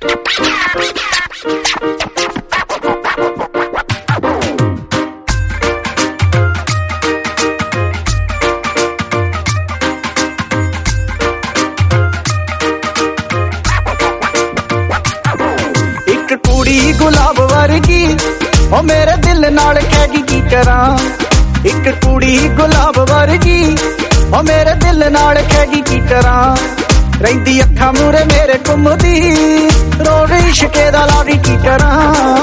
कुड़ी गुलाब वर्गी ओ मेरे दिल नाल कहगी की करां। एक कुड़ी गुलाब वर्गी ओ मेरे दिल नाल कहगी की करां। रहिंदी अखां मूरे मेरे घुमदी रोवे इश्के दा लावी की करां।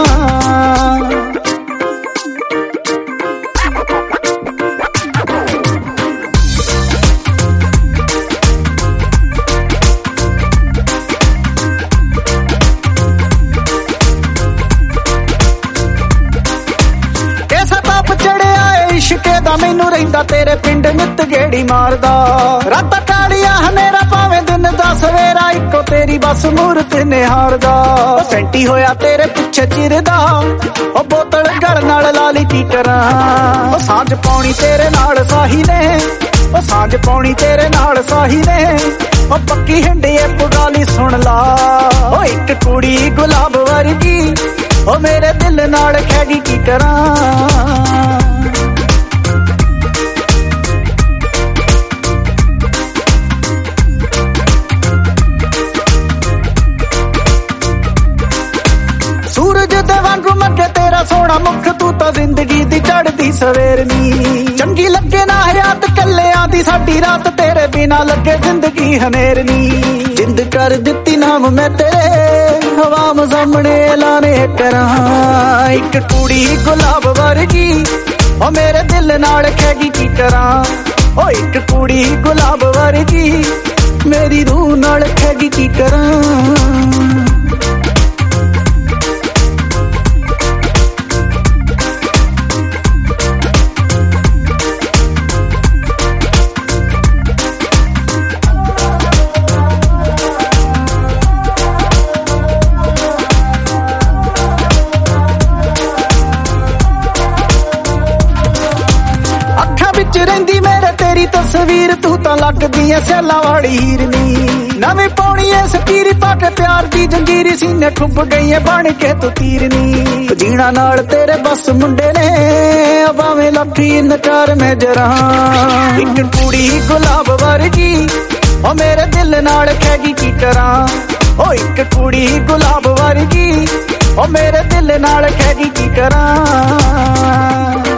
मैनू रहिंदा तेरे पिंड नित गेड़ी मारदा। रात कालिया हनेरा भावें दिन दा सवेरा इको तेरी बस मूरत निहारदा। सेंटी होया तेरे पिछे चिरदा ओ बोतल गल नाल लाली की करां। ओ सांझ पाउणी तेरे नाल साही ने ओ सांझ पाउणी तेरे नाल साही ने ओ पक्की हिंडी ए पुगाली सुन ला। ओ एक कुड़ी गुलाब वर्गी ओ मेरे दिल नाल खैगी की करां। सूरज दे वांगू मगे तेरा सोना मुख तू तो जिंदगी दी चढ़दी सवेरनी। चंगी लगे ना हयात कल्लियां दी साडी रात तेरे बिना लगे जिंदगी हनेरनी। जिंद कर दित्ती नाम मैं तेरे हवाम सामने लाने करां। एक कुड़ी गुलाब वर्गी ओ मेरे दिल नाल खैगी की करां। ओ एक कुड़ी गुलाब वर्गी मेरी रूह नाल खैगी की करां। रहिंदी मेरे तेरी तस्वीर तू तां लगदी ऐ सैला वाली हीरनी। नवीं पौनी ऐ सकीरी पाके प्यार दी जंजीरी सीने ठुब गई है बन के तू तीरनी। जीना नाल तेरे बस मुंडे ने भावें लखी नचार में जरा। एक कुड़ी गुलाब वर्गी ओ मेरे दिल नाल खैगी की करां। ओ एक कुड़ी गुलाब वर्गी ओ मेरे दिल नाल खैगी की करां।